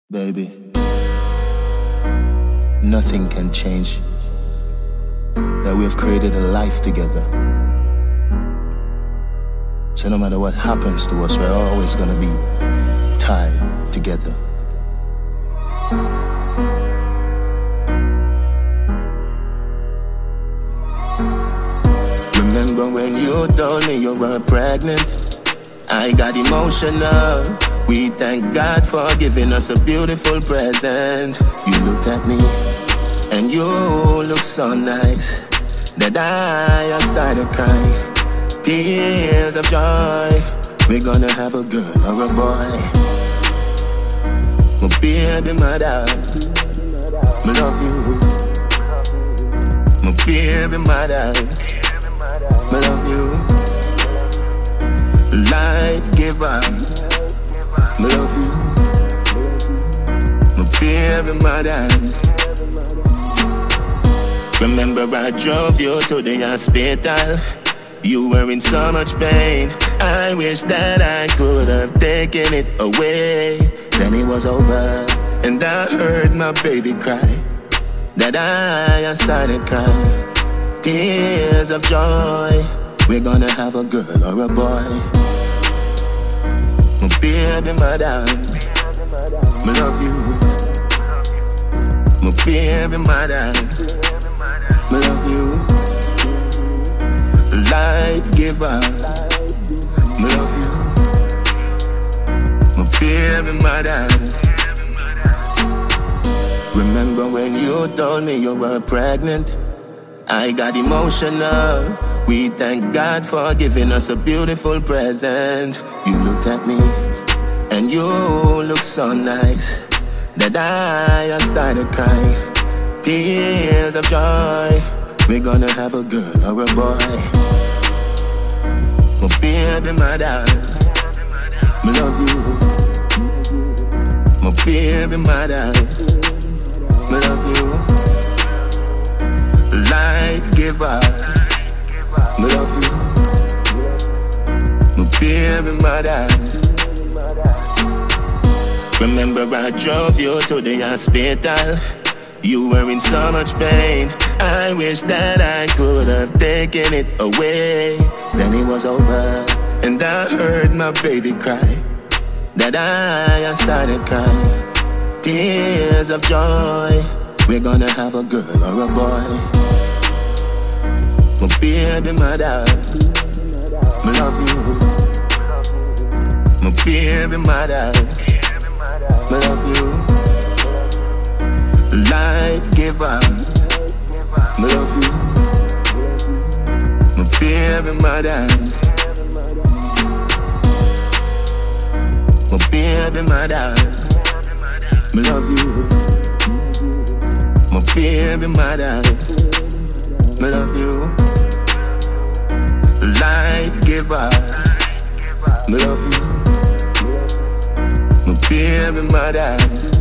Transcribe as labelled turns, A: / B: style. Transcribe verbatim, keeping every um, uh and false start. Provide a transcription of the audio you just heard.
A: Baby, nothing can change that we have created a life together. So no matter what happens to us, we're always gonna be tied together. Remember when you told me you were pregnant? I got emotional. We thank God for giving us a beautiful present. You looked at me and you look so nice that I started crying. Tears of joy. We're gonna have a girl or a boy. My baby mother, I love you. My baby mother, I love you. Life giver, I love you. My baby mother. Remember I drove you to the hospital. You were in so much pain. I wish that I could have taken it away. Then it was over and I heard my baby cry. That I started crying. Tears of joy. We're gonna have a girl or a boy. My baby mother, I love you. My baby mother, I love you. Life giver, I love you. My baby mother. Remember when you told me you were pregnant? I got emotional. We thank God for giving us a beautiful present. You looked at me and you look so nice that I started crying. Tears of joy. We're gonna have a girl or a boy. My baby mother, I love you. My baby mother, I love you. Life giver, I love you. My baby mother. Remember I drove you to the hospital. You were in so much pain. I wish that I could have taken it away. Then it was over and I heard my baby cry. That I started crying. Tears of joy. We're gonna have a girl or a boy. My baby mother, I love you. My baby mother, I love you. Life giver, I love you. My baby mother. My baby mother, I love you. My baby mother, I love you. Life giver, I love you. My baby mother.